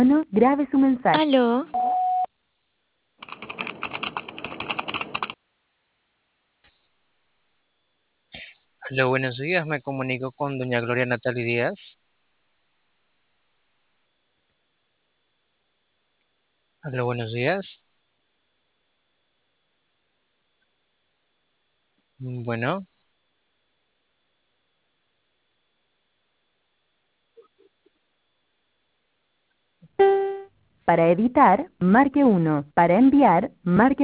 Grabe su mensaje. Aló, Hola, buenos días. Me comunico con doña Gloria Natalie Díaz. Hola, buenos días. Bueno, Para editar, marque 1. Para enviar, marque